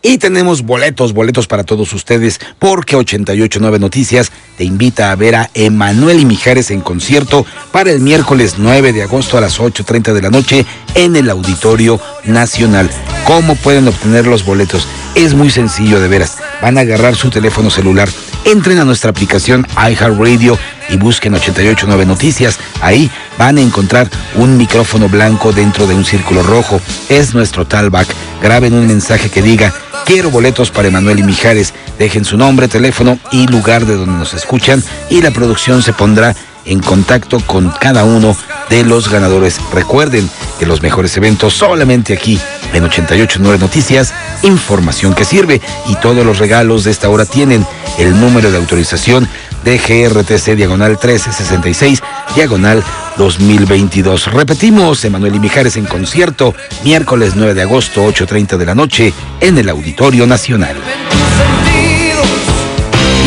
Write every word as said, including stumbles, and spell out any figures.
Y tenemos boletos, boletos para todos ustedes, porque ochenta y ocho punto nueve Noticias te invita a ver a Emanuel y Mijares en concierto para el miércoles nueve de agosto a las ocho treinta de la noche en el Auditorio Nacional. ¿Cómo pueden obtener los boletos? Es muy sencillo, de veras. Van a agarrar su teléfono celular, entren a nuestra aplicación iHeartRadio y busquen ochenta y ocho punto nueve Noticias. Ahí van a encontrar un micrófono blanco dentro de un círculo rojo. Es nuestro talkback. Graben un mensaje que diga: quiero boletos para Emanuel y Mijares. Dejen su nombre, teléfono y lugar de donde nos escuchan y la producción se pondrá en contacto con cada uno de los ganadores. Recuerden que los mejores eventos solamente aquí en ochenta y ocho punto nueve Noticias, información que sirve, y todos los regalos de esta hora tienen el número de autorización de G R T C diagonal trece sesenta y seis diagonal dos mil veintidós. Repetimos, Emanuel y Mijares en concierto, miércoles nueve de agosto, ocho treinta de la noche, en el Auditorio Nacional.